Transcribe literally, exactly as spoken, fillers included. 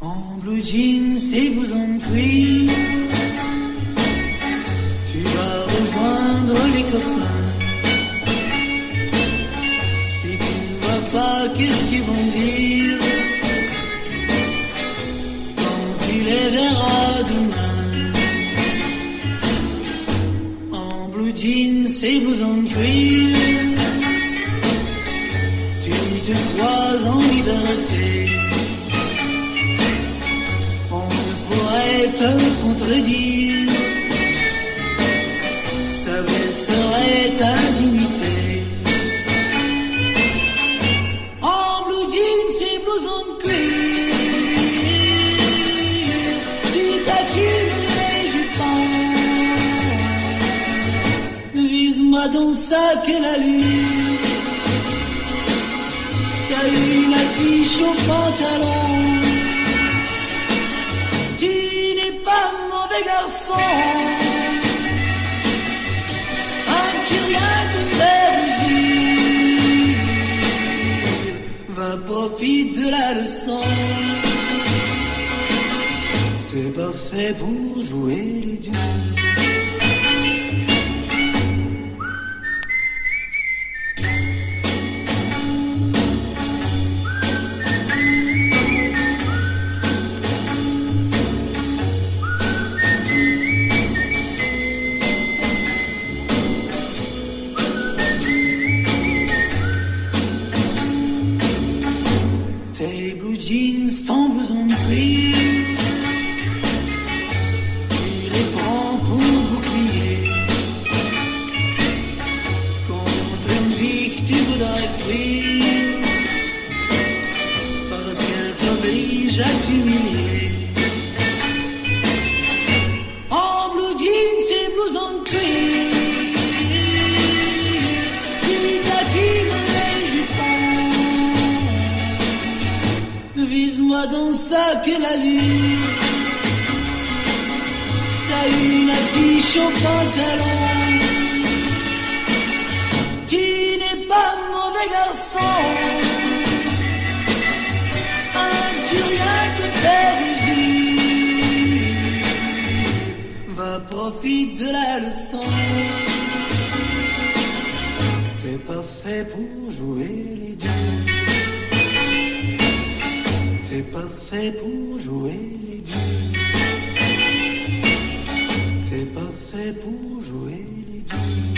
En blue jeans et blouson de cuir, tu vas rejoindre les copains. Si tu ne vois pas, qu'est-ce qu'ils vont dire quand tu les verras demain? En blue jeans et blouson de cuir, tu te crois en liberté. Te contredire, ça blesserait ta dignité. En blue jeans et blouson de cuir, tu taquines les jupons. Vise-moi donc ça qu'elle allure, t'as une affiche au pantalon. Mauvais garçon, un petit rien te fait rougir. Va, profite de la leçon. T'es pas fait pour jouer les dieux. Jeans, ton blouson de cuir, tu les prends pour bouclier contre une vie que tu voudrais fuir, parce qu'elle t'oblige à t'humilier. En blue jeans et blouson de cuir, tu t'affiles les jupons. Vise-moi donc ça qu'elle allure, t'as une affiche au pantalon. Tu n'es pas mauvais garçon, un tu rien que fait rougir. Va, profite de la leçon. T'es pas fait pour jouer les dieux. T'es pas fait pour jouer les dieux. T'es pas fait pour jouer les dieux.